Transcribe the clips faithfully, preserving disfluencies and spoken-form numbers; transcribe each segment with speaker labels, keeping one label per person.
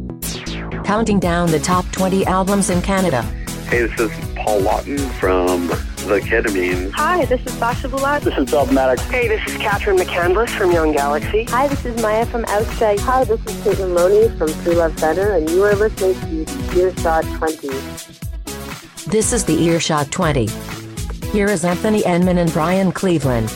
Speaker 1: Counting down the top twenty albums in Canada.
Speaker 2: Hey, this is Paul Lawton from The Ketamine.
Speaker 3: Hi, this is Sasha Bulat.
Speaker 4: This is Dogmatic.
Speaker 3: Hey, this is Catherine McCandless from Young Galaxy.
Speaker 5: Hi, this is Maya from Outside. Hi, this is Caitlin Loney from True Love Center, and you are listening to Earshot twenty.
Speaker 1: This is the Earshot twenty. Here is Anthony Enman and Brian Cleveland.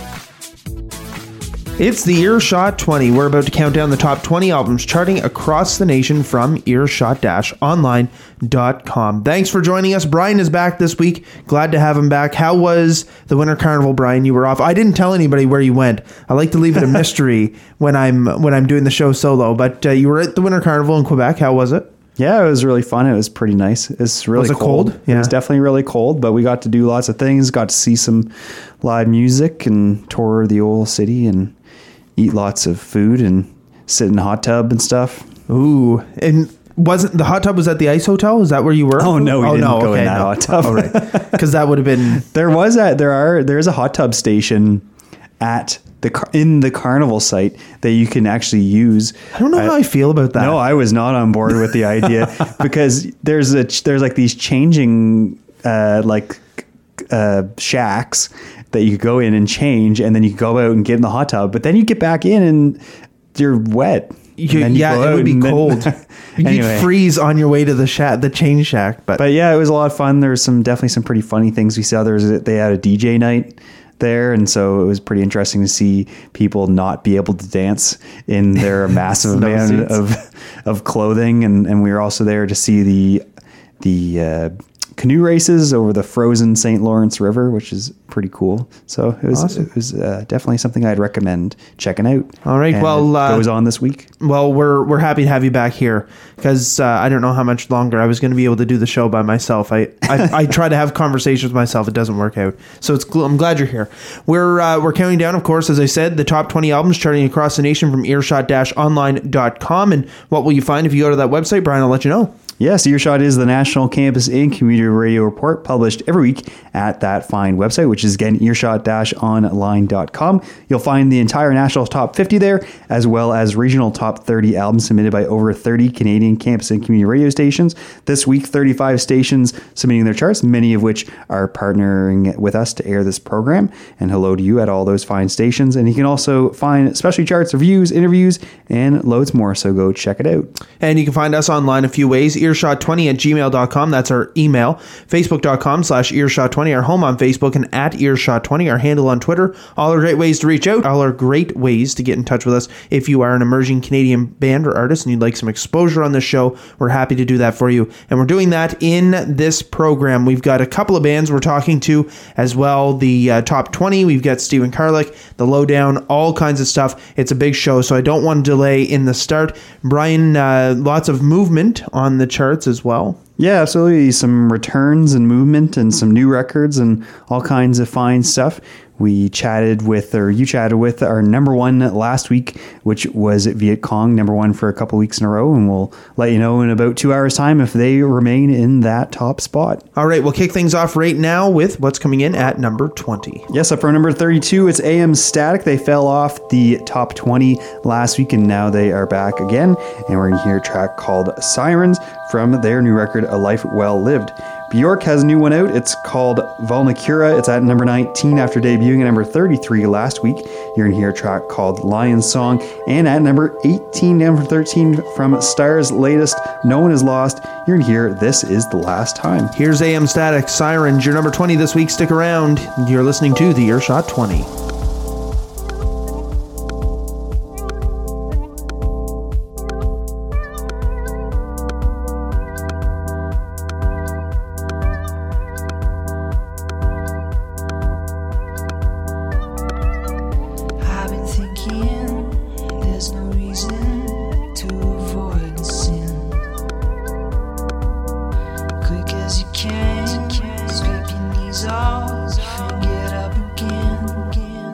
Speaker 6: It's the Earshot twenty. We're about to count down the top twenty albums charting across the nation from earshot dash online dot com. Thanks for joining us. Brian is back this week. Glad to have him back. How was the Winter Carnival, Brian? You were off. I didn't tell anybody where you went. I like to leave it a mystery when I'm when I'm doing the show solo. But uh, you were at the Winter Carnival in Quebec. How was it?
Speaker 7: Yeah, it was really fun. It was pretty nice. It's really
Speaker 6: was it
Speaker 7: cold.
Speaker 6: cold? Yeah.
Speaker 7: It was definitely really cold, but we got to do lots of things. Got to see some live music and tour the old city and eat lots of food and sit in a hot tub and stuff.
Speaker 6: Ooh, and wasn't the hot tub was at the Ice Hotel? Is that where you were?
Speaker 7: Oh no, we
Speaker 6: oh,
Speaker 7: didn't
Speaker 6: no,
Speaker 7: go
Speaker 6: okay,
Speaker 7: in that
Speaker 6: no.
Speaker 7: hot tub.
Speaker 6: Oh, right, because that would have been.
Speaker 7: There was a there are there's a hot tub station at the car, in the carnival site that you can actually use.
Speaker 6: I don't know
Speaker 7: I,
Speaker 6: how I feel about that.
Speaker 7: No, I was not on board with the idea because there's a there's like these changing uh, like uh, shacks that you could go in and change, and then you could go out and get in the hot tub, but then you get back in and you're wet.
Speaker 6: You,
Speaker 7: you
Speaker 6: yeah, it would be cold.
Speaker 7: Then,
Speaker 6: You'd
Speaker 7: anyway.
Speaker 6: freeze on your way to the shack, the change shack. But
Speaker 7: but yeah, it was a lot of fun. There was some definitely some pretty funny things we saw. There was they had a D J night there, and so it was pretty interesting to see people not be able to dance in their massive amount of of clothing, and and we were also there to see the the uh, canoe races over the frozen Saint Lawrence River, which is pretty cool. So it was
Speaker 6: Awesome.
Speaker 7: it was uh, definitely something I'd recommend checking out.
Speaker 6: All right,
Speaker 7: And
Speaker 6: well,
Speaker 7: it
Speaker 6: uh,
Speaker 7: goes on this week.
Speaker 6: Well, we're we're happy to have you back here because uh, I don't know how much longer I was going to be able to do the show by myself. I, I, I try to have conversations with myself. It doesn't work out. So it's I'm glad you're here. We're uh, we're counting down, of course, as I said, the top twenty albums charting across the nation from earshot dash online dot com. And what will you find if you go to that website, Brian? I'll let you know.
Speaker 7: Yes, Earshot is the National Campus and Community Radio Report published every week at that fine website, which is again earshot dash online dot com. You'll find the entire national top fifty there, as well as regional top thirty albums submitted by over thirty Canadian campus and community radio stations. This week, thirty-five stations submitting their charts, many of which are partnering with us to air this program. And hello to you at all those fine stations. And you can also find specialty charts, reviews, interviews, and loads more. So go check it out.
Speaker 6: And you can find us online a few ways. earshot twenty at gmail dot com. That's our email. Facebook dot com slash earshot twenty, our home on Facebook, and at earshot twenty, our handle on Twitter. All are great ways to reach out. All are great ways to get in touch with us. If you are an emerging Canadian band or artist and you'd like some exposure on this show, we're happy to do that for you. And we're doing that in this program. We've got a couple of bands we're talking to as well. The uh, top twenty, we've got Stephen Karlik, The Lowdown, all kinds of stuff. It's a big show, so I don't want to delay in the start. Brian, uh, lots of movement on the charts as well.
Speaker 7: Yeah, absolutely. Some returns and movement and some new records and all kinds of fine stuff. We chatted with, or you chatted with, our number one last week, which was Viet Cong, number one for a couple weeks in a row. And we'll let you know in about two hours' time if they remain in that top spot.
Speaker 6: All right, we'll kick things off right now with what's coming in at number twenty.
Speaker 7: Yes, up for number thirty-two, it's A M Static. They fell off the top twenty last week, and now they are back again. And we're going to hear a track called Sirens from their new record, A Life Well Lived. Bjork has a new one out. It's called Volnicura. It's at number nineteen after debuting at number thirty-three last week. You're going to hear a track called Lion Song. And at number eighteen, down from thirteen, from Star's latest, No One Is Lost, you're going to hear This Is the Last Time.
Speaker 6: Here's A M Static, Sirens, your number twenty this week. Stick around. You're listening to the Earshot twenty.
Speaker 8: Sweep your knees off and get up again, again.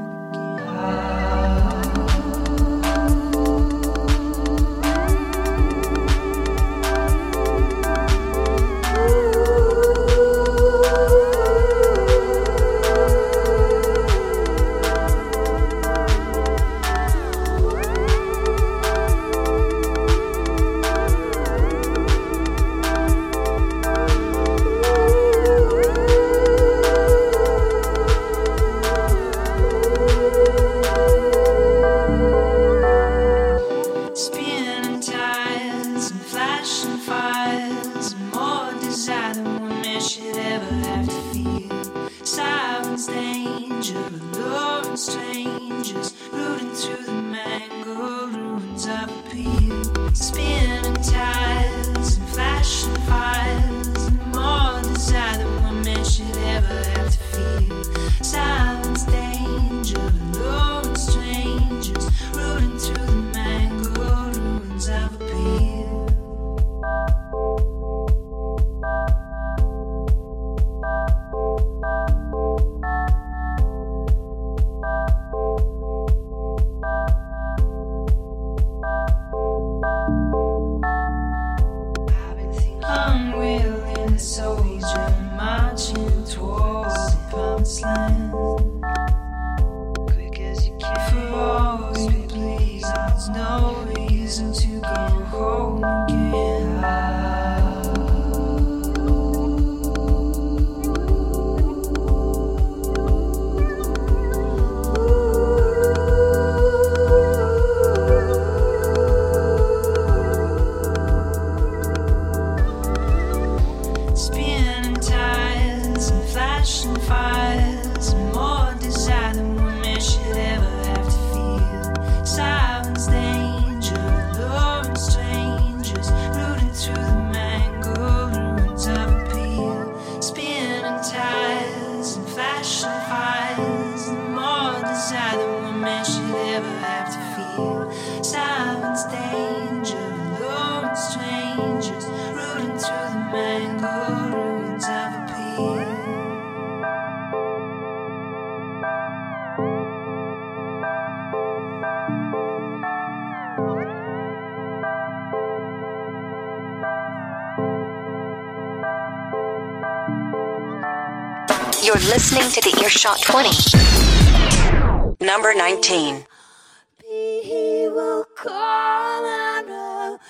Speaker 1: You're listening to the Earshot twenty. Number nineteen.
Speaker 4: He will call out of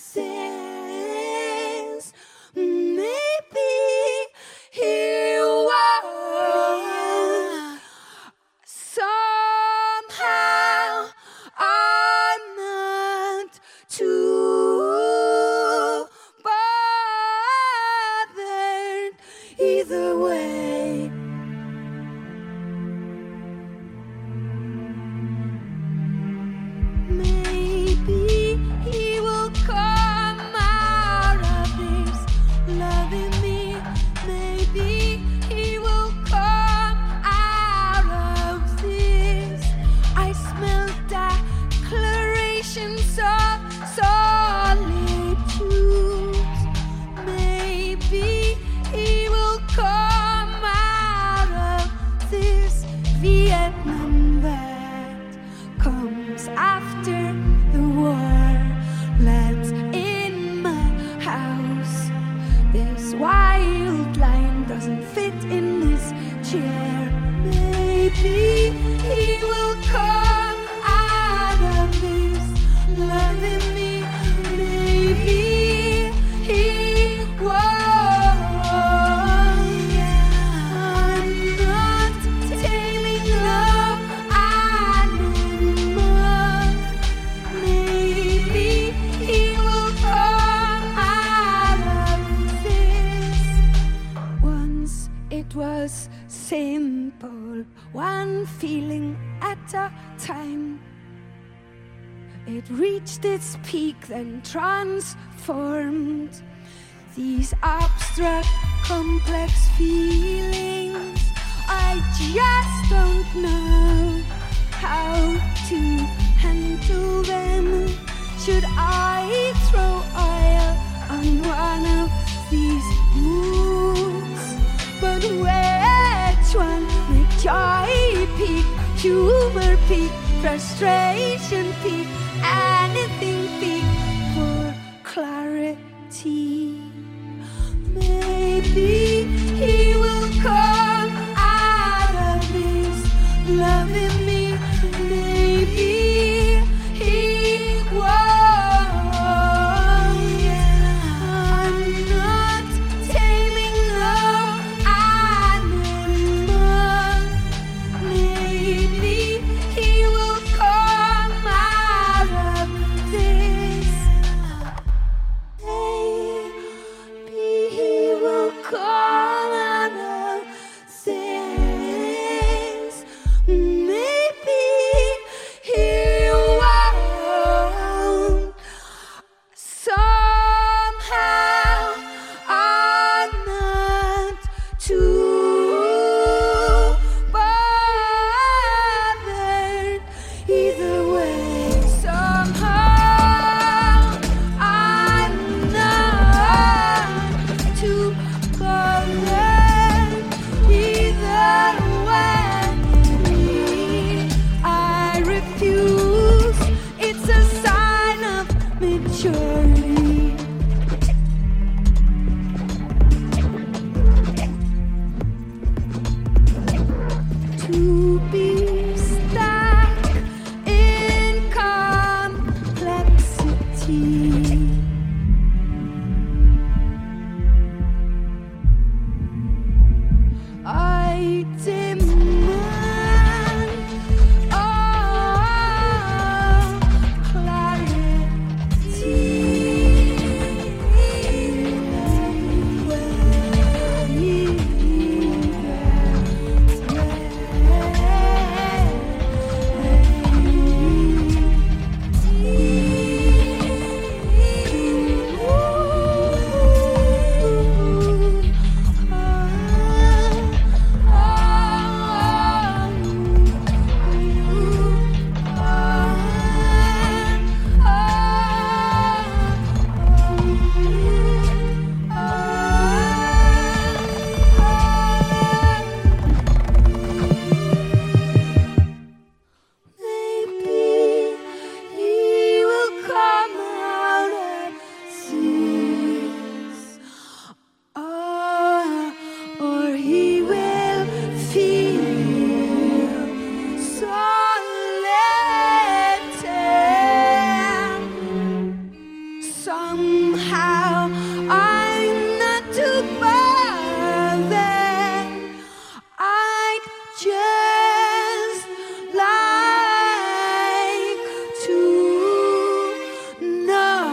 Speaker 4: sins. Maybe he will somehow. I'm not too bothered either way. Maybe he will come out of this loving me. Maybe he will come out of this. I smell declarations of solitude. Maybe he will come out of this Vietnam that comes after the war lands in my house. This wild line doesn't fit in this chair. Maybe he will come out of this loving me. Maybe he won't. I'm not taming love anymore. Maybe he will come out of this. Once it was simple, one feeling at a time. It reached its peak, then transformed. These abstract, complex feelings, I just don't know how to handle them. Should I throw oil on one of these moods? But which one? Make joy peak, humor peak, frustration peak, anything peak for clarity. Maybe he will come out of this loving me. Maybe he won't. I'm not taming love anymore. Maybe he will come out of this. Maybe he will come. I demand all Maybe he will come out and seize, or, or he will feel solitude. Somehow I'm not too bothered. I'd just like to know.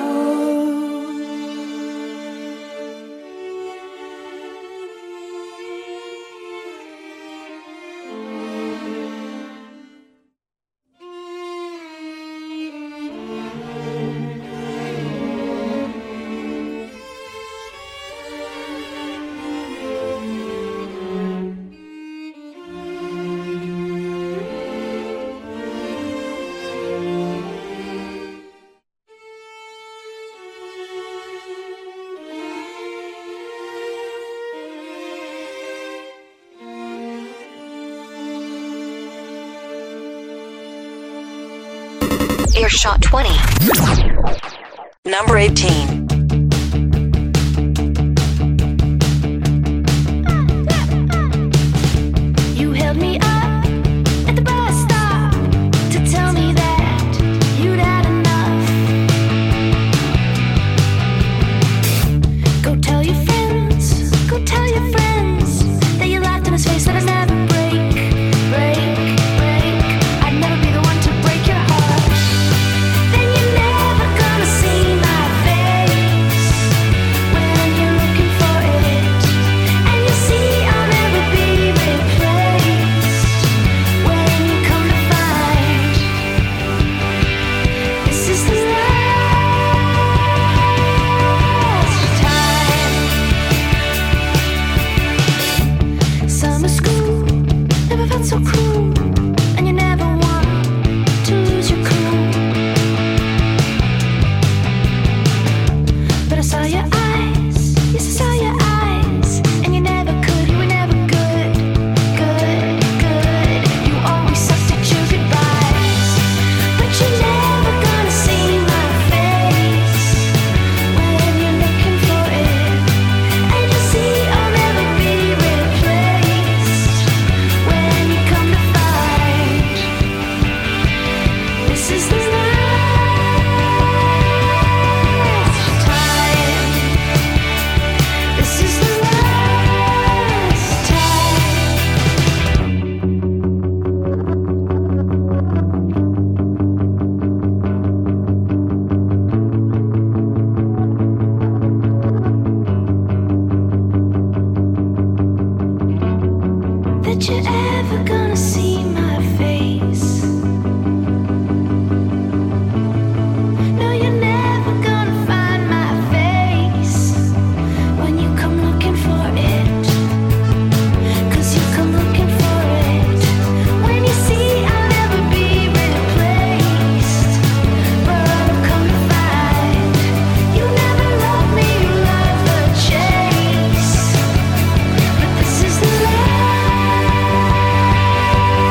Speaker 1: Earshot twenty. Number eighteen.
Speaker 4: You held me up at the bus stop to tell me that you'd had enough. Go tell your friends, go tell your friends that you laughed in his face, that I never break, break, break. I'd never be the one to break your heart. Then you're never gonna see my face when you're looking for it. And you see I'll never be replaced when you come to find this is the last time. Summer school never felt so cruel, and you never want to lose your cool. But I saw your eyes, yes I saw your eyes, and you never could, you were never good, good, good. You always sucked at your goodbyes, but you're never gonna see my face when you're looking for it. And you see I'll never be replaced when you come to find this is the last time. This is the last time. That you're ever gonna see my face. No, you're never gonna find my face when you come looking for it. 'Cause you come looking for it when you see I'll never be replaced. But I'll come to find you never love me, you love the chase. But this is the last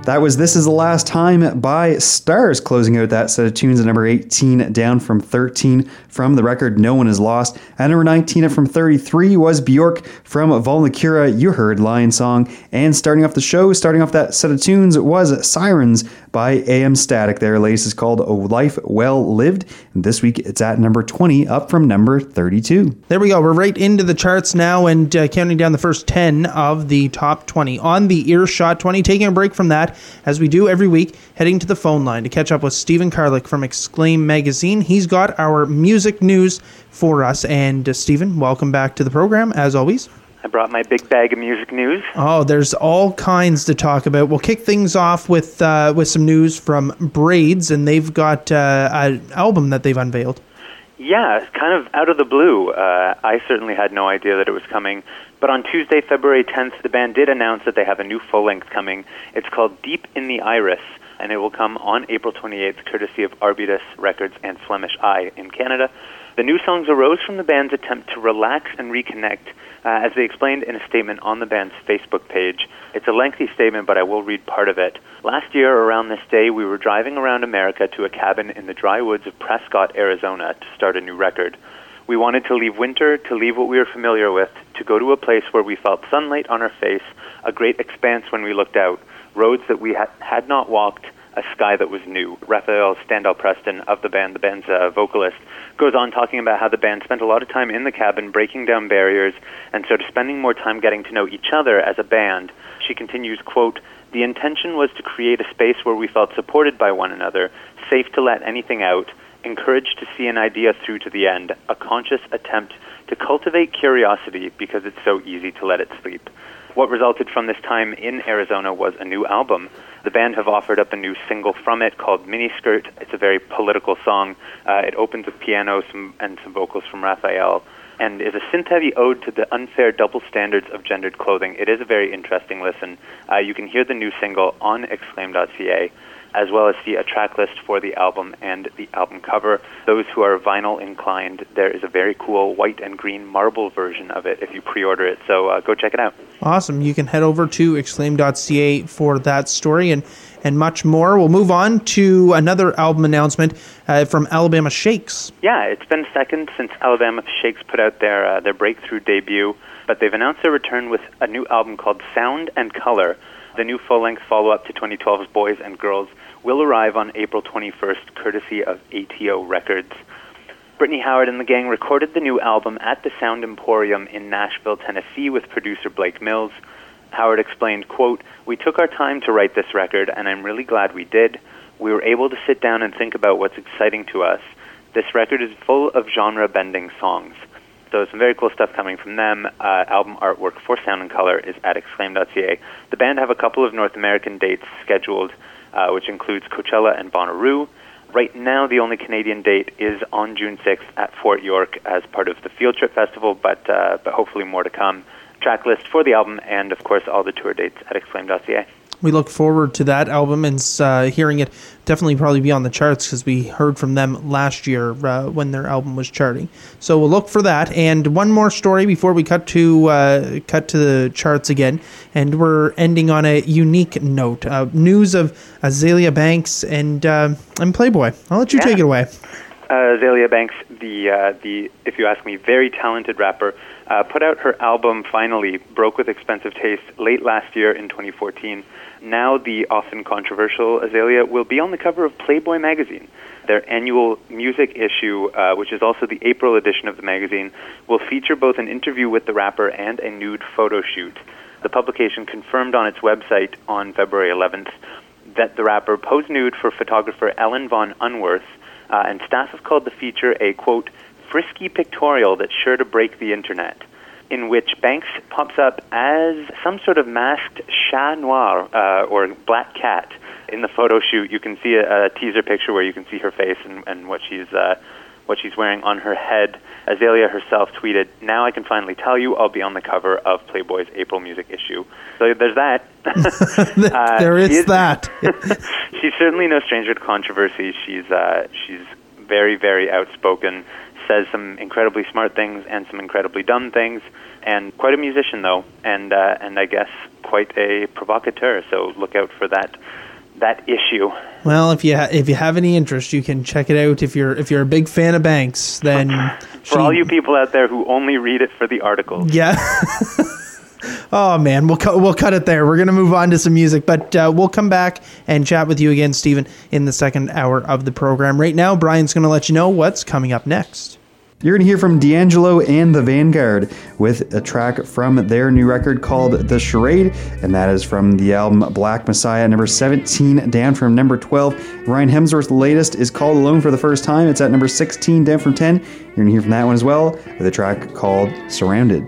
Speaker 7: That was This Is the Last Time by Stars, closing out that set of tunes at number eighteen, down from thirteen from the record No One Is Lost. At number nineteen, up from thirty-three, was Bjork from Volnakura. You heard Lion Song. And starting off the show, starting off that set of tunes, was Sirens by A M Static. Their latest is called A Life Well Lived. And this week, it's at number twenty, up from number thirty-two.
Speaker 6: There we go. We're right into the charts now and uh, counting down the first ten of the top twenty on the Earshot twenty. Taking a break from that, as we do every week, heading to the phone line to catch up with Stephen Karlik from Exclaim Magazine. He's got our music news for us. And uh, Stephen, welcome back to the program, as always.
Speaker 8: I brought my big bag of music news.
Speaker 6: Oh, there's all kinds to talk about. We'll kick things off with uh, with some news from Braids, and they've got uh, an album that they've unveiled.
Speaker 8: Yeah, kind of out of the blue. Uh, I certainly had no idea that it was coming. But on Tuesday, February tenth, the band did announce that they have a new full-length coming. It's called Deep in the Iris, and it will come on April twenty-eighth, courtesy of Arbutus Records and Flemish Eye in Canada. The new songs arose from the band's attempt to relax and reconnect, uh, as they explained in a statement on the band's Facebook page. It's a lengthy statement, but I will read part of it. Last year, around this day, we were driving around America to a cabin in the dry woods of Prescott, Arizona, to start a new record. We wanted to leave winter, to leave what we were familiar with, to go to a place where we felt sunlight on our face, a great expanse when we looked out, roads that we ha- had not walked, a sky that was new. Raphael Standell-Preston of the band, the band's uh, vocalist, goes on talking about how the band spent a lot of time in the cabin breaking down barriers and sort of spending more time getting to know each other as a band. She continues, quote, "The intention was to create a space where we felt supported by one another, safe to let anything out, encouraged to see an idea through to the end, a conscious attempt to cultivate curiosity because it's so easy to let it sleep." What resulted from this time in Arizona was a new album. The band have offered up a new single from it called Miniskirt. It's a very political song. Uh, it opens with piano some, and some vocals from Raphael, and is a synth-heavy ode to the unfair double standards of gendered clothing. It is a very interesting listen. Uh, you can hear the new single on exclaim dot c a, as well as see a track list for the album and the album cover. Those who are vinyl inclined, there is a very cool white and green marble version of it if you pre-order it, so uh, go check it out.
Speaker 6: Awesome. You can head over to exclaim dot c a for that story and, and much more. We'll move on to another album announcement uh, from Alabama Shakes.
Speaker 8: Yeah, it's been a second since Alabama Shakes put out their, uh, their breakthrough debut, but they've announced their return with a new album called Sound and Color. The new full-length follow-up to twenty twelve's Boys and Girls will arrive on April twenty-first, courtesy of A T O Records. Brittany Howard and the gang recorded the new album at the Sound Emporium in Nashville, Tennessee, with producer Blake Mills. Howard explained, quote, "We took our time to write this record, and I'm really glad we did. We were able to sit down and think about what's exciting to us. This record is full of genre-bending songs." So some very cool stuff coming from them. Uh, album artwork for Sound and Color is at exclaim dot c a. The band have a couple of North American dates scheduled, uh, which includes Coachella and Bonnaroo. Right now, the only Canadian date is on June sixth at Fort York as part of the Field Trip Festival, but uh, but hopefully more to come. Track list for the album and, of course, all the tour dates at exclaim dot c a.
Speaker 6: We look forward to that album and uh, hearing it definitely probably be on the charts because we heard from them last year uh, when their album was charting. So we'll look for that. And one more story before we cut to uh, cut to the charts again. And we're ending on a unique note. Uh, news of Azealia Banks and uh, and Playboy. I'll let you
Speaker 8: yeah.
Speaker 6: take it away.
Speaker 8: Uh, Azealia Banks, the uh, the if you ask me, very talented rapper, uh, put out her album finally, Broke with Expensive Taste, late last year in twenty fourteen. Now the often controversial Azealia will be on the cover of Playboy magazine. Their annual music issue, uh, which is also the April edition of the magazine, will feature both an interview with the rapper and a nude photo shoot. The publication confirmed on its website on February eleventh that the rapper posed nude for photographer Ellen Von Unworth, uh, and staff have called the feature a, quote, frisky pictorial that's sure to break the internet, in which Banks pops up as some sort of masked chat noir, uh, or black cat. In the photo shoot, you can see a, a teaser picture where you can see her face and, and what she's uh, what she's wearing on her head. Azealia herself tweeted, "Now I can finally tell you I'll be on the cover of Playboy's April music issue." So there's that.
Speaker 6: uh, there is, is that.
Speaker 8: She's certainly no stranger to controversy. She's uh, she's very, very outspoken, says some incredibly smart things and some incredibly dumb things, and quite a musician though, and uh, and I guess quite a provocateur. So look out for that that issue.
Speaker 6: Well, if you ha- if you have any interest, you can check it out. If you're if you're a big fan of Banks, then
Speaker 8: for
Speaker 6: she-
Speaker 8: all you people out there who only read it for the articles.
Speaker 6: Yeah. Oh man, we'll cut we'll cut it there. We're gonna move on to some music, but uh, we'll come back and chat with you again, Stephen, in the second hour of the program. Right now, Brian's gonna let you know what's coming up next.
Speaker 7: You're going to hear from D'Angelo and the Vanguard with a track from their new record called The Charade, and that is from the album Black Messiah, number seventeen, down from number twelve. Ryan Hemsworth's latest is called Alone for the First Time. It's at number sixteen, down from ten. You're going to hear from that one as well with a track called Surrounded.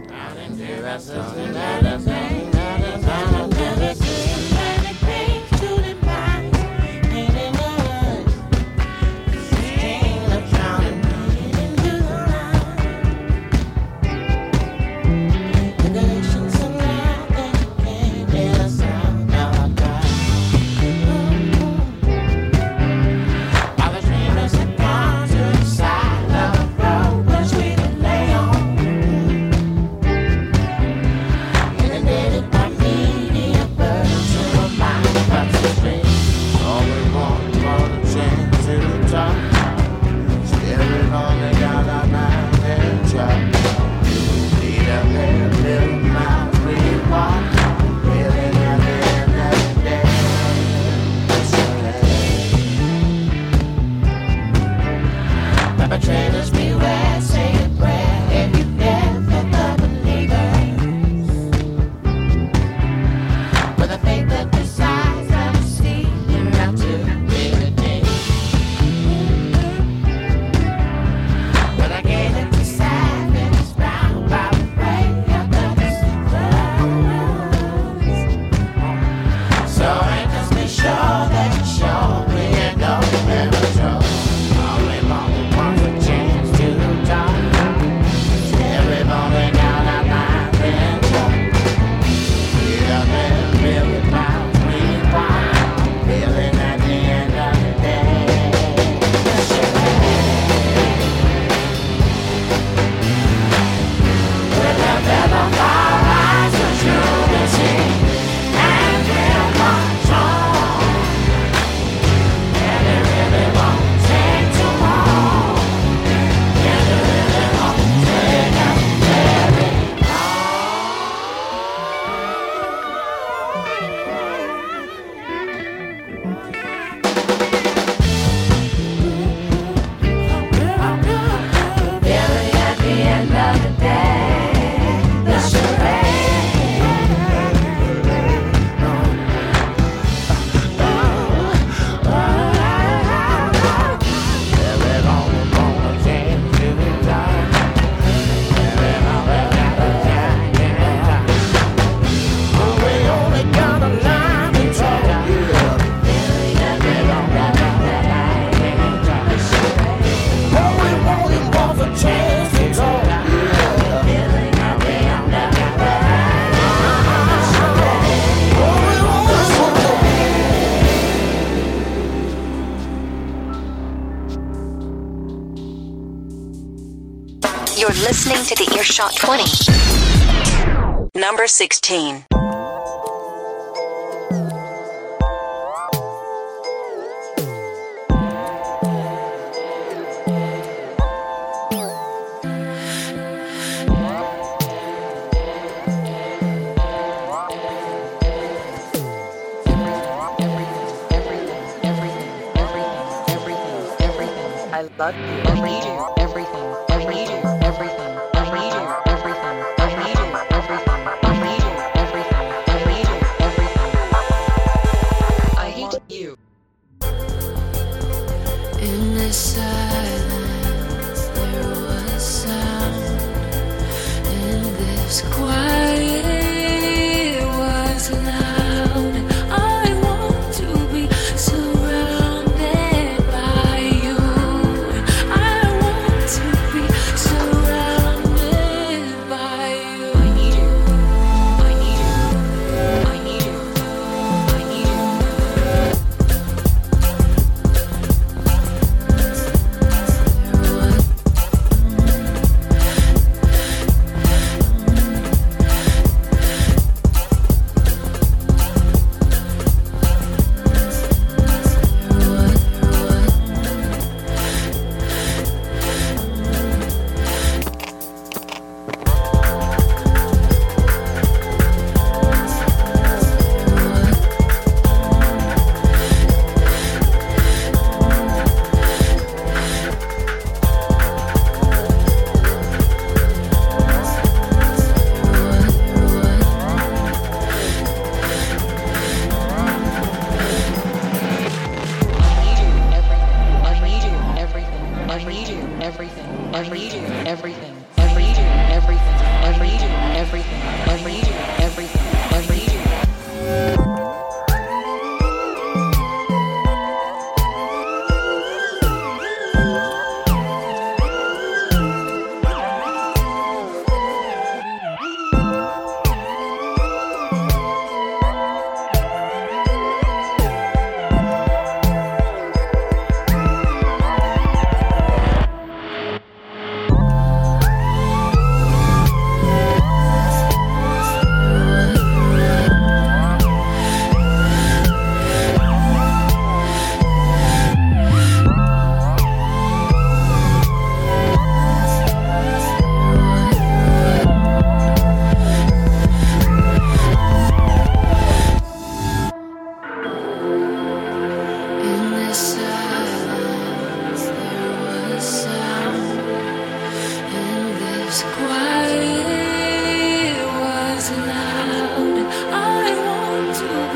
Speaker 9: You're listening to the Earshot twenty. Number sixteen.
Speaker 3: I love you.
Speaker 9: I read you everything. I read you everything. I read you everything. I read you everything. I read you everything. I read you everything. I hate you.
Speaker 4: In the silence, there was sound. In this quiet, was loud. I want to be surrounded by you. I want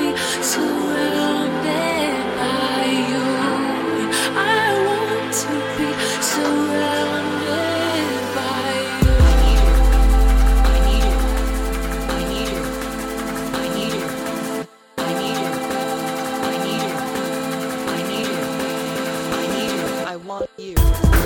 Speaker 4: be surrounded by you. I want to be surrounded by you. I need it. I need it. I need it. I need it. I need it. I need it. I need it. I want you.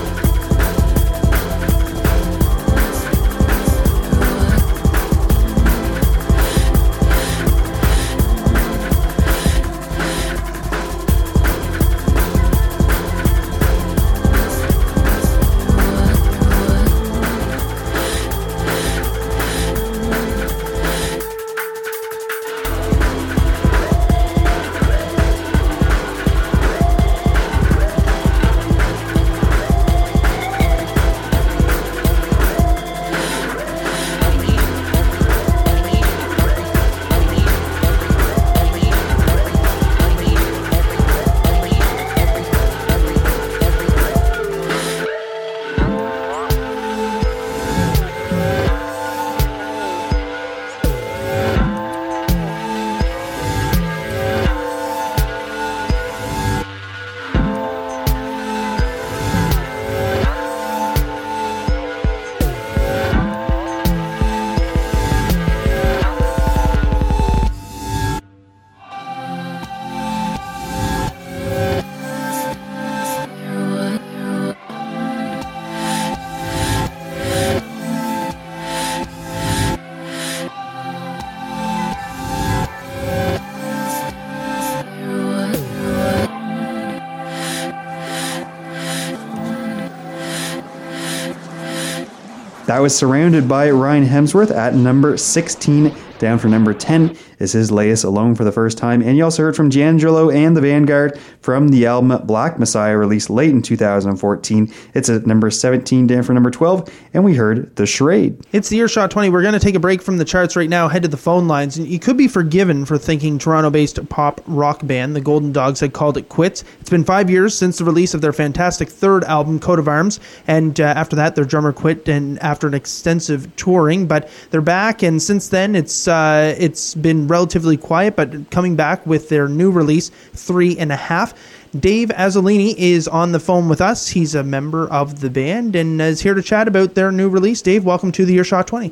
Speaker 7: That was Surrounded by Ryan Hemsworth at number sixteen. Down for number ten is his latest Alone for the First Time. And you also heard from D'Angelo and the Vanguard from the album Black Messiah, released late in two thousand fourteen. It's at number seventeen, down for number twelve. And we heard The Charade.
Speaker 6: It's the Earshot twenty. We're going to take a break from the charts right now, head to the phone lines. You could be forgiven for thinking Toronto-based pop rock band, the Golden Dogs, had called it quits. It's been five years since the release of their fantastic third album, Coat of Arms. And uh, after that, their drummer quit and after an extensive touring. But they're back, and since then, it's uh, it's been relatively quiet, but coming back with their new release, Three and a Half. Dave Azzolini is on the phone with us. He's a member of the band and is here to chat about their new release. Dave, welcome to the Earshot twenty.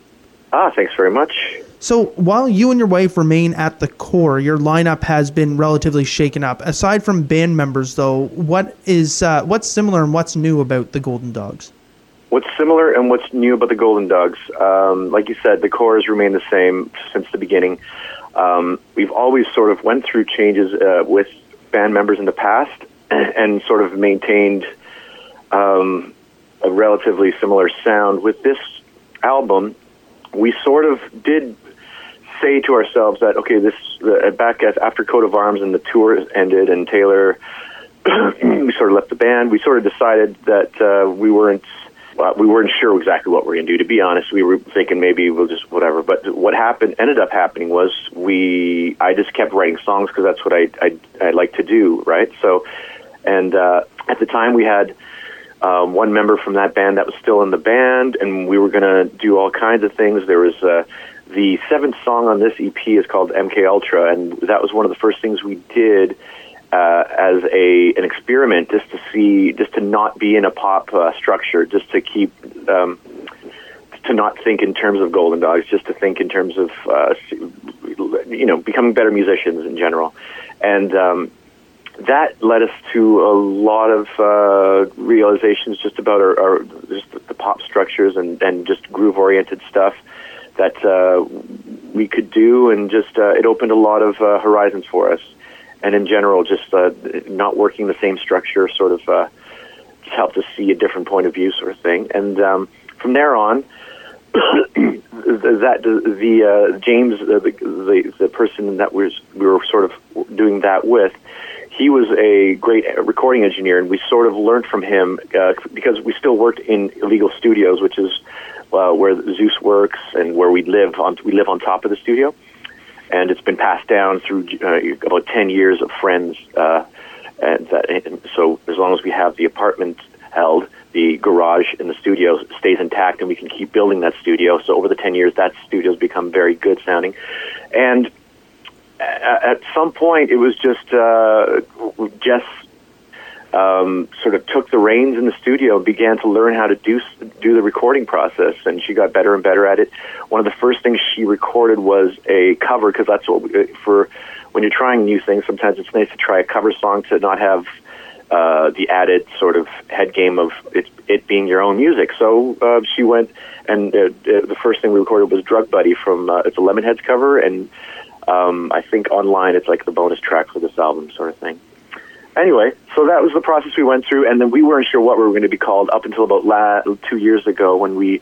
Speaker 2: Ah, thanks very much.
Speaker 6: So while you and your wife remain at the core, your lineup has been relatively shaken up. Aside from band members, though, what is uh, what's similar and what's new about the Golden Dogs?
Speaker 2: What's similar and what's new about the Golden Dogs? Um, like you said, the core has remained the same since the beginning. Um, we've always sort of went through changes uh, with band members in the past and sort of maintained um, a relatively similar sound. With this album, we sort of did say to ourselves that, okay, this uh, back at, after Coat of Arms and the tour ended and Taylor, we sort of left the band, we sort of decided that uh, we weren't Well, we weren't sure exactly what we were going to do. To be honest, we were thinking maybe we'll just whatever. But what happened, ended up happening was we. I just kept writing songs because that's what I I I like to do, right? So, and uh, at the time we had um, one member from that band that was still in the band, and we were going to do all kinds of things. There was uh, the seventh song on this E P is called M K Ultra, and that was one of the first things we did. Uh, as a an experiment, just to see, just to not be in a pop uh, structure, just to keep, um, to not think in terms of Golden Dogs, just to think in terms of, uh, you know, becoming better musicians in general, and um, that led us to a lot of uh, realizations just about our, our just the pop structures and, and just groove oriented stuff that uh, we could do, and just uh, it opened a lot of uh, horizons for us. And in general, just uh, not working the same structure sort of uh, just helped us see a different point of view, sort of thing. And um, from there on, that the uh, James, uh, the, the the person that was we were sort of doing that with, he was a great recording engineer, and we sort of learned from him uh, because we still worked in Illegal Studios, which is uh, where Zeus works and where we live on. We live on top of the studio. And it's been passed down through uh, about ten years of friends. Uh, and, that, and so as long as we have the apartment held, the garage in the studio stays intact, and we can keep building that studio. So over the ten years, that studio's become very good sounding. And at some point, it was just uh, Jess um, sort of took the reins in the studio and began to learn how to do do the recording process, and she got better and better at it. One of the first things she recorded was a cover, because that's what we, for when you're trying new things, sometimes it's nice to try a cover song to not have uh, the added sort of head game of it, it being your own music. So uh, she went, and uh, the first thing we recorded was Drug Buddy from, uh, it's a Lemonheads cover, and um, I think online it's like the bonus track for this album sort of thing. Anyway, so that was the process we went through, and then we weren't sure what we were going to be called up until about la- two years ago when we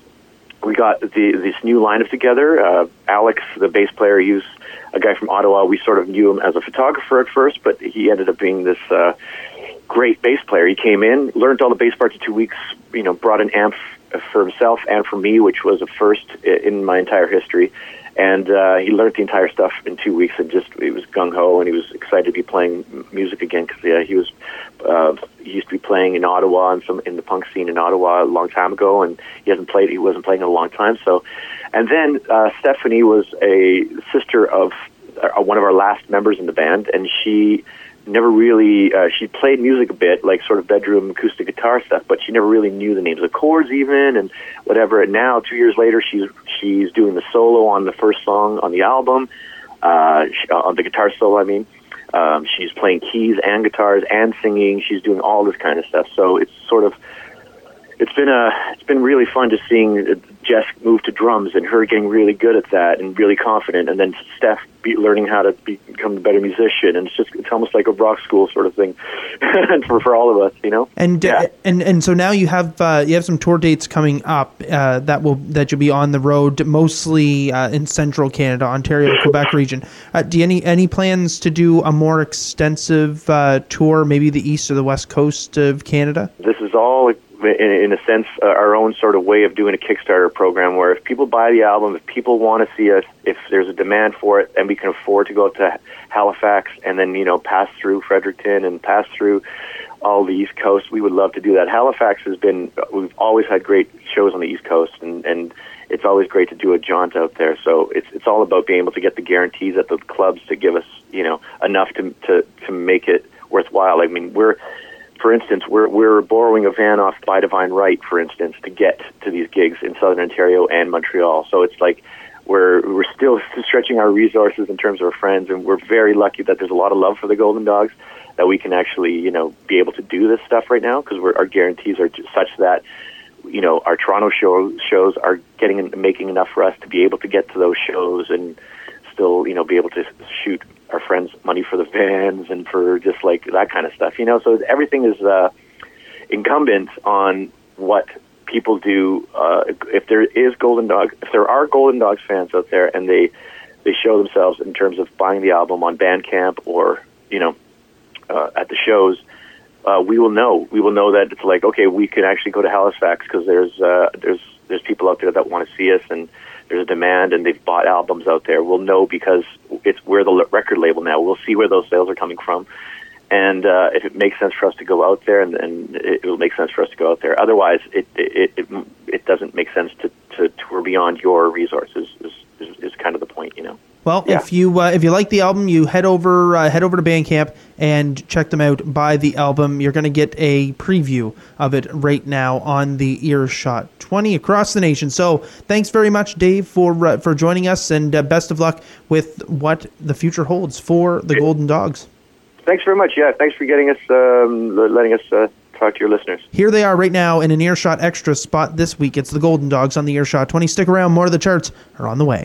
Speaker 2: we got the, this new lineup together. Uh, Alex, the bass player, he was a guy from Ottawa. We sort of knew him as a photographer at first, but he ended up being this uh, great bass player. He came in, learned all the bass parts in two weeks, you know, brought an amp f- for himself and for me, which was a first in my entire history. And uh, he learned the entire stuff in two weeks, and just he was gung ho, and he was excited to be playing music again because yeah, he was uh, he used to be playing in Ottawa and some in the punk scene in Ottawa a long time ago, and he hasn't played. He wasn't playing in a long time. So, and then uh, Stephanie was a sister of uh, one of our last members in the band, and she never really uh, she played music a bit, like sort of bedroom acoustic guitar stuff, but she never really knew the names of chords even and whatever. And now, two years later, she's she's doing the solo on the first song on the album, uh, she, uh, on the guitar solo. I mean, um, she's playing keys and guitars and singing. She's doing all this kind of stuff. So it's sort of it's been a it's been really fun just seeing Jess move to drums and her getting really good at that and really confident, and then Steph be learning how to be, become a better musician, and it's just it's almost like a rock school sort of thing for for all of us, you know.
Speaker 6: And
Speaker 2: yeah.
Speaker 6: uh, and and so now you have uh, you have some tour dates coming up uh, that will that you'll be on the road, mostly uh, in central Canada, Ontario, Quebec region. Uh, do you any any plans to do a more extensive uh, tour, maybe the east or the west coast of Canada?
Speaker 2: This is all, in, in a sense, uh, our own sort of way of doing a Kickstarter program where if people buy the album, if people want to see us, if there's a demand for it, and we can afford to go to Halifax and then, you know, pass through Fredericton and pass through all the East Coast, we would love to do that. Halifax has been, we've always had great shows on the East Coast, and, and it's always great to do a jaunt out there. So it's it's all about being able to get the guarantees at the clubs to give us, you know, enough to to, to make it worthwhile. I mean, we're, for instance, we're we're borrowing a van off By Divine Right, for instance, to get to these gigs in Southern Ontario and Montreal. So it's like we're we're still stretching our resources in terms of our friends, and we're very lucky that there's a lot of love for the Golden Dogs that we can actually, you know, be able to do this stuff right now because we're our guarantees are such that, you know, our Toronto show, shows are getting and making enough for us to be able to get to those shows and still, you know, be able to shoot our friends money for the vans and for just like that kind of stuff, you know. So everything is uh, incumbent on what people do. Uh, if there is Golden Dog, if there are Golden Dogs fans out there and they they show themselves in terms of buying the album on Bandcamp or, you know, uh, at the shows, uh, we will know. We will know that it's like, okay, we can actually go to Halifax because there's uh, there's there's people out there that want to see us, and there's a demand, and they've bought albums out there. We'll know because it's we're the record label now. We'll see where those sales are coming from, and uh, if it makes sense for us to go out there, and, and it will make sense for us to go out there. Otherwise, it it it, it doesn't make sense to, to tour beyond your resources. Is, is, is kind of the point, you know.
Speaker 6: Well,
Speaker 2: yeah.
Speaker 6: if you uh, if you like the album, you head over uh, head over to Bandcamp and check them out. Buy the album. You're going to get a preview of it right now on the Earshot twenty across the nation. So thanks very much, Dave, for uh, for joining us, and uh, best of luck with what the future holds for the Golden Dogs.
Speaker 2: Thanks very much. Yeah, thanks for getting us, um, letting us uh, talk to your listeners.
Speaker 6: Here they are right now in an Earshot Extra spot this week. It's the Golden Dogs on the Earshot twenty. Stick around. More of the charts are on the way.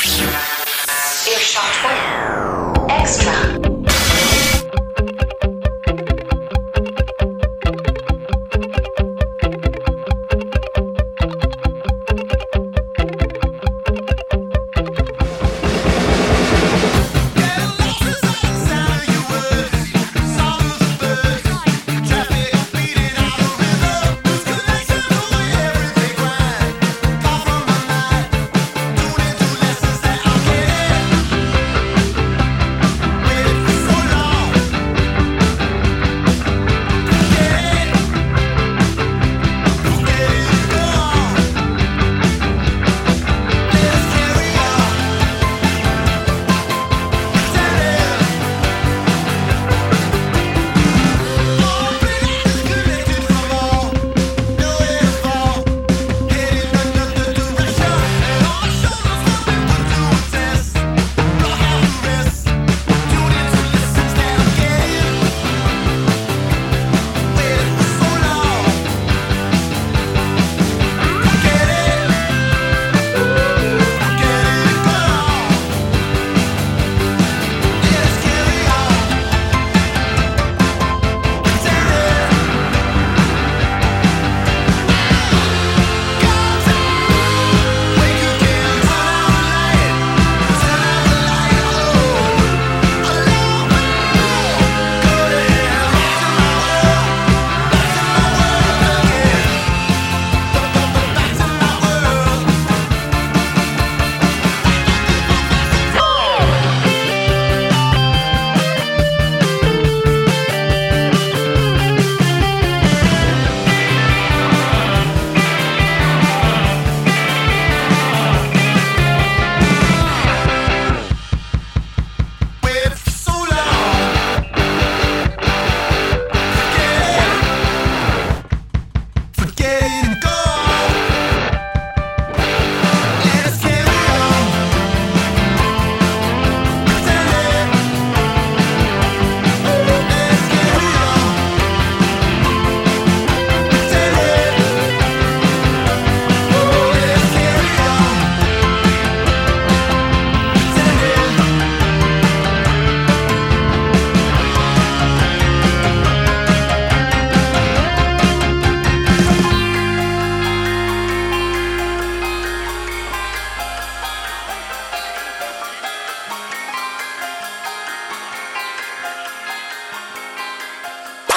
Speaker 4: Earshot twenty Extra.
Speaker 10: Doing it to lessons that I'll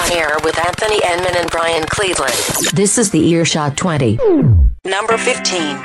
Speaker 1: On air with Anthony Enman and Brian Cleveland. This is the Earshot twenty.
Speaker 9: Number fifteen.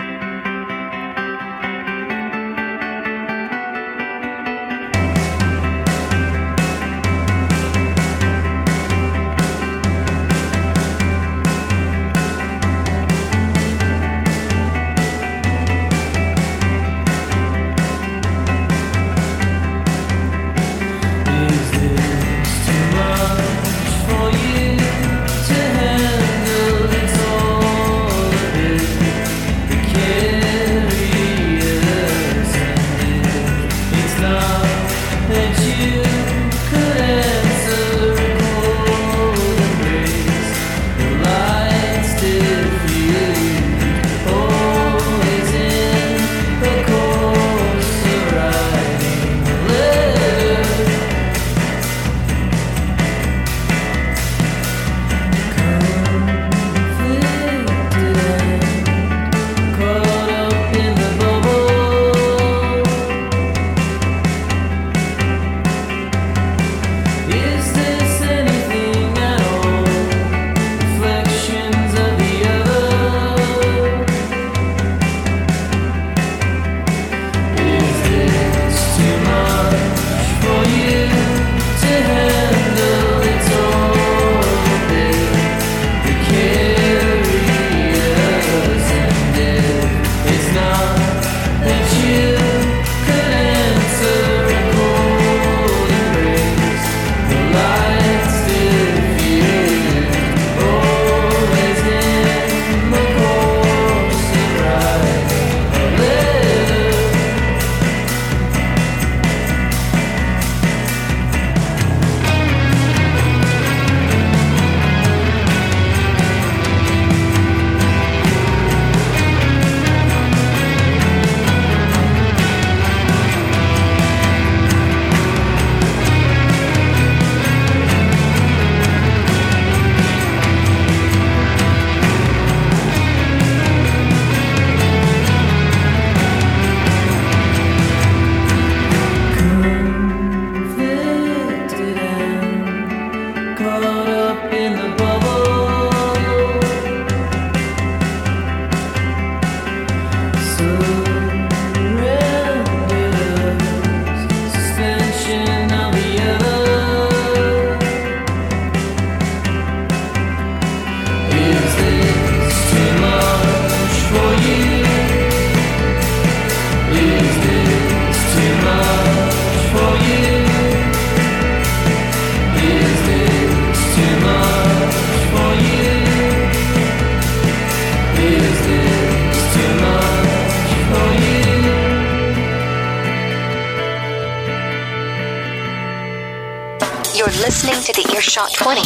Speaker 9: You're listening to the Earshot twenty.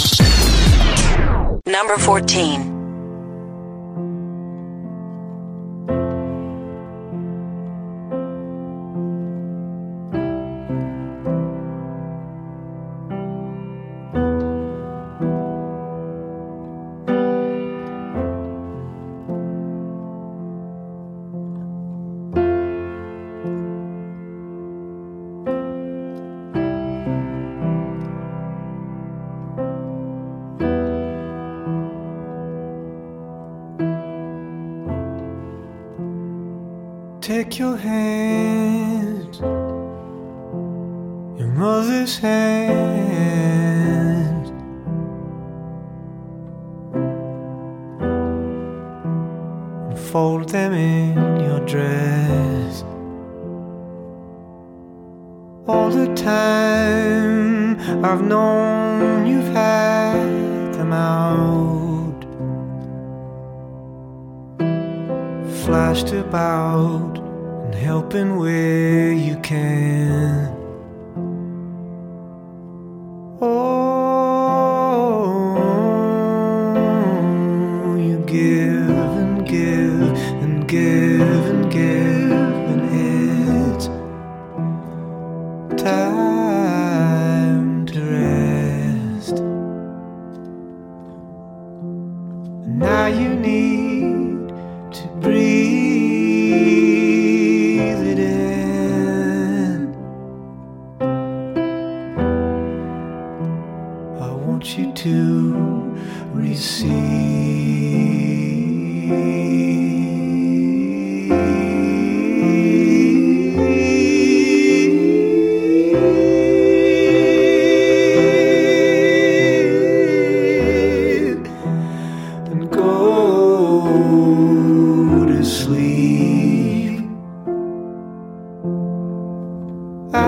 Speaker 9: Number fourteen.
Speaker 10: Take your hand, your mother's hand, and fold them in your dress. All the time I've known you've had them out, flashed about and helping where you can. Oh, you give and give and give and give, and it's time to rest. And now you need to breathe it in want you to receive and go to sleep. I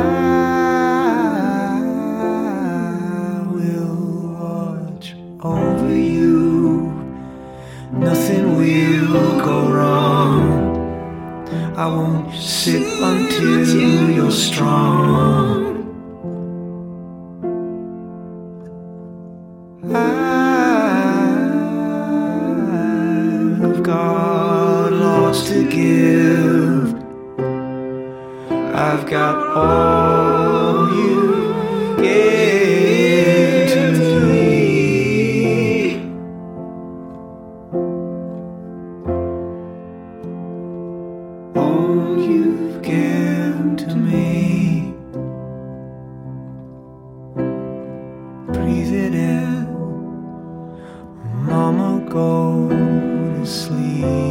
Speaker 10: will watch over you. Nothing will go wrong. I won't sit until you're strong. I've got lots to give. I've got all you gave to me. All you've given to me. Breathe it in, Mama, go to sleep.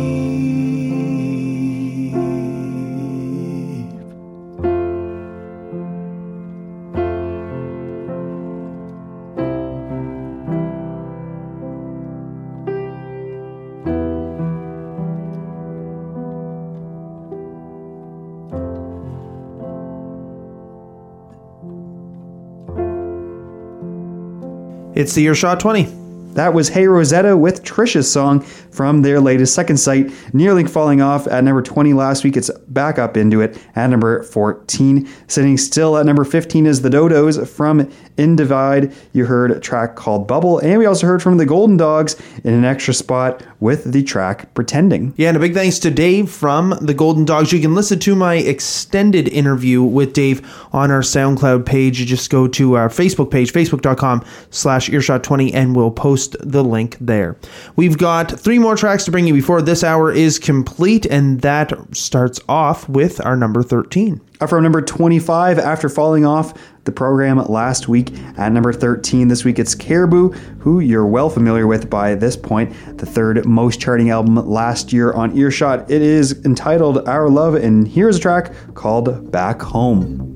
Speaker 6: It's the Earshot twenty.
Speaker 7: That was Hey Rosetta with Trisha's song from their latest Second Sight, nearly falling off at number twenty last week. It's back up into it at number fourteen. Sitting still at number fifteen is the Dodos from In Divide. You heard a track called Bubble, and we also heard from the Golden Dogs in an extra spot with the track Pretending.
Speaker 6: Yeah, and a big thanks to Dave from the Golden Dogs. You can listen to my extended interview with Dave on our SoundCloud page. You just go to our Facebook page, facebook.com slash earshot 20, and we'll post the link there. We've got three more tracks to bring you before this hour is complete, and that starts off with our number thirteen.
Speaker 7: Up from number twenty-five after falling off the program last week at number thirteen. This week it's Caribou, who you're well familiar with by this point, the third most charting album last year on Earshot. It is entitled Our Love, and here's a track called Back Home.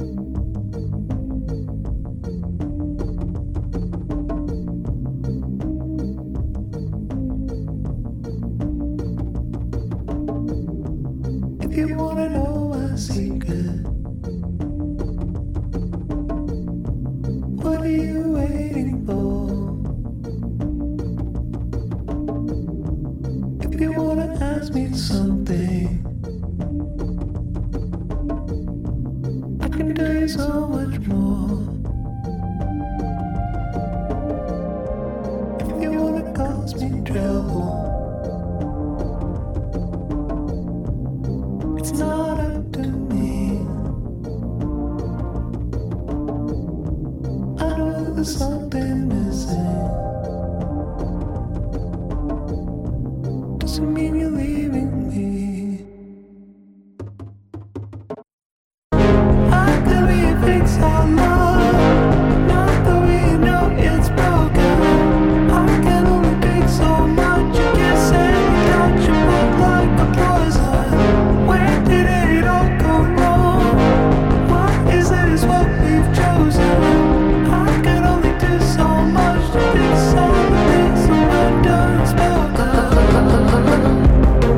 Speaker 10: If you wanna know my secret, what are you waiting for? If you wanna ask me something, I can tell you so much more. If you wanna cause me trouble, it's not up to me. I know there's something missing. Doesn't mean you're leaving me. I could be a fix on love, not the way you know it's broken. I can only take so much. You can't say without your book like a poison. Where did it all go wrong? What is it is what we've chosen. I can only do so much to fix all the things that I've done spoken.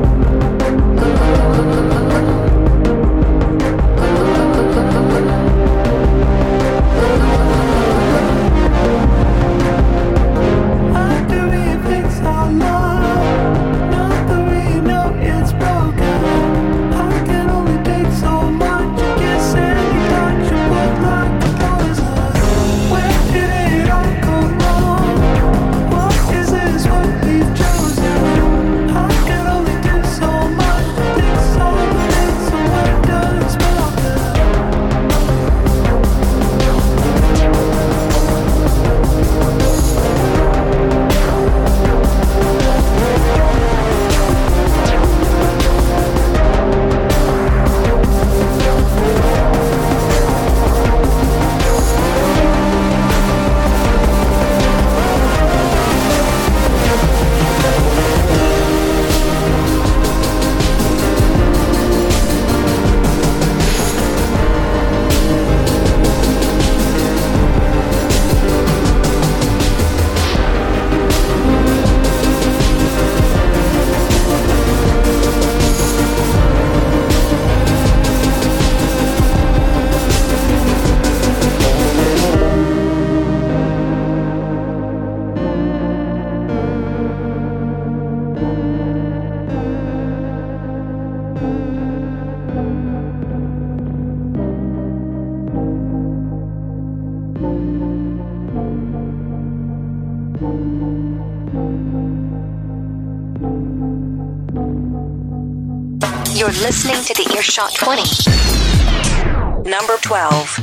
Speaker 11: You're listening to the Earshot twenty. Number twelve.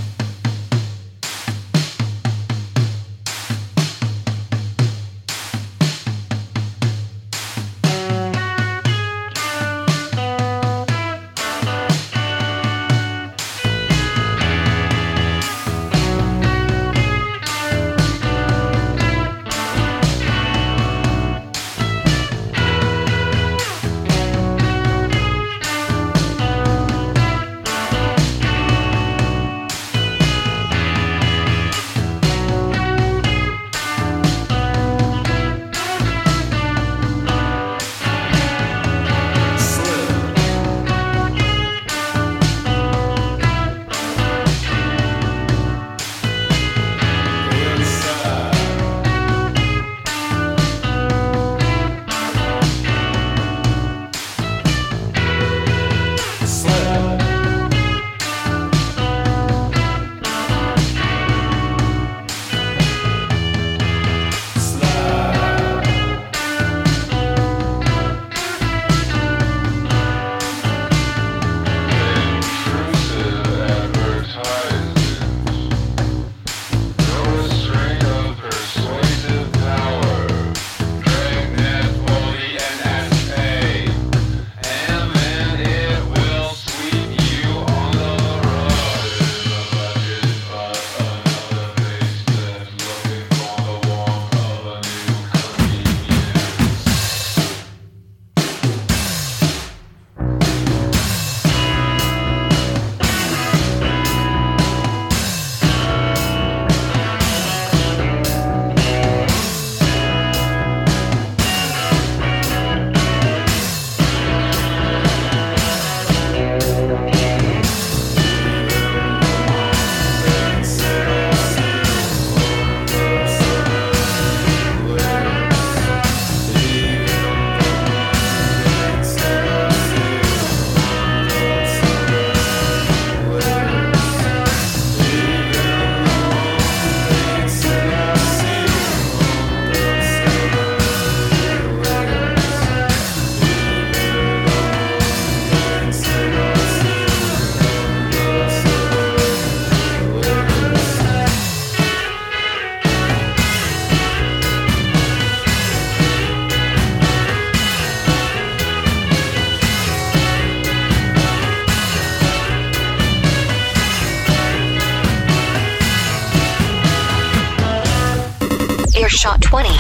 Speaker 11: Earshot twenty.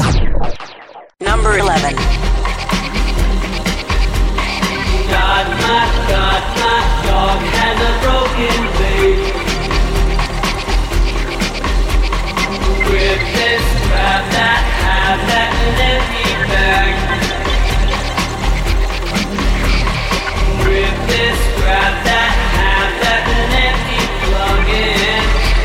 Speaker 11: Number eleven.
Speaker 10: God, my God, my dog has a broken leg. With this crap that have that an empty bag. With this crap that have that an empty plug-in.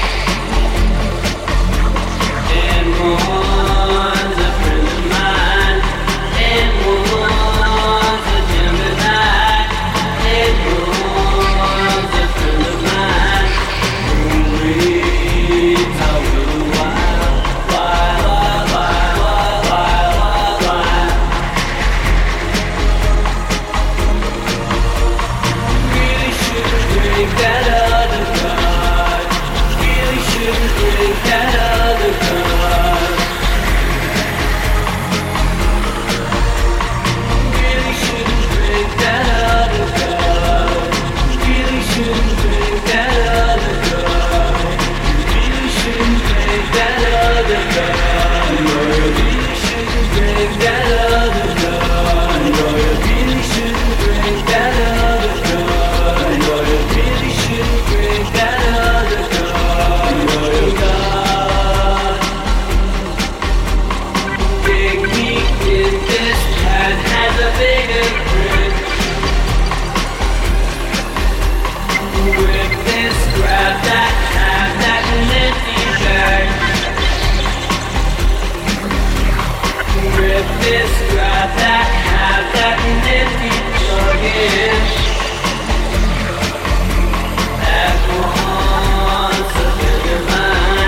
Speaker 10: And one's a friend of mine. And one's a Gemini. And one's a friend of mine. Who reads a little while, while, while, while, while, while, while. Really shouldn't drink that other God. Really shouldn't drink that other God. Really shouldn't drink that other God. Really shouldn't drink that other God. Really shouldn't drink that other God. No, you really shouldn't drink that other God. No, you really shouldn't drink that other God. No, you really shouldn't drink that other God. No, you God. Big meat in this pan has a bigger grin. With this grab that has that empty bag. With this grab that has that empty plug-in. That one's a friend of mine.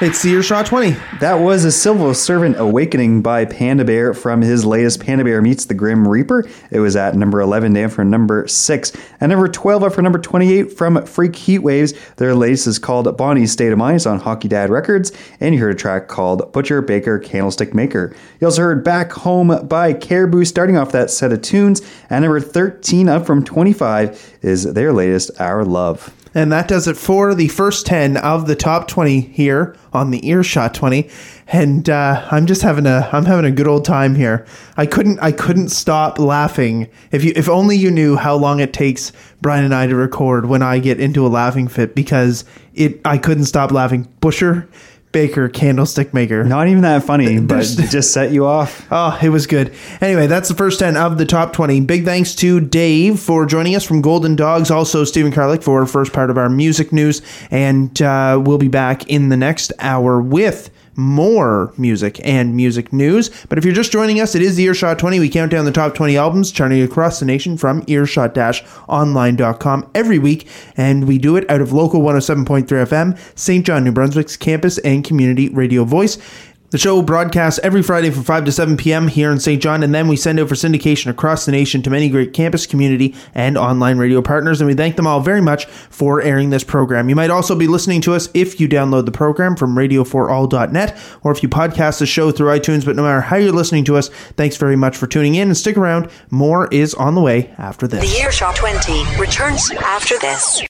Speaker 6: It's the Earshot twenty.
Speaker 7: That was A Civil Servant Awakening by Panda Bear from his latest Panda Bear Meets the Grim Reaper. It was at number eleven, down from number six. And number twelve up for number twenty-eight from Freak Heatwaves. Their latest is called Bonnie's State of Mind. It's on Hockey Dad Records. And you heard a track called Butcher, Baker, Candlestick Maker. You also heard Back Home by Caribou starting off that set of tunes. And number thirteen up from twenty-five is their latest, Our Love.
Speaker 6: And that does it for the first ten of the top twenty here on the Earshot twenty. And uh, I'm just having a I'm having a good old time here. I couldn't I couldn't stop laughing. If you if only you knew how long it takes Brian and I to record when I get into a laughing fit, because it I couldn't stop laughing. Butcher, Baker, Candlestick Maker.
Speaker 7: Not even that funny, but it just set you off.
Speaker 6: Oh, it was good. Anyway, that's the first ten of the top twenty. Big thanks to Dave for joining us from Golden Dogs. Also, Stephen Karlik for the first part of our music news. And uh, we'll be back in the next hour with more music and music news. But if you're just joining us, it is the Earshot twenty. We count down the top twenty albums charting across the nation from earshot online dot com every week, and we do it out of local one oh seven point three F M, Saint John, New Brunswick's campus and community radio voice. The show broadcasts every Friday from five to seven p.m. here in Saint John, and then we send out for syndication across the nation to many great campus, community, and online radio partners, and we thank them all very much for airing this program. You might also be listening to us if you download the program from radio for all dot net, or if you podcast the show through iTunes, but no matter how you're listening to us, thanks very much for tuning in, and stick around. More is on the way after this.
Speaker 11: The Earshot twenty returns after this.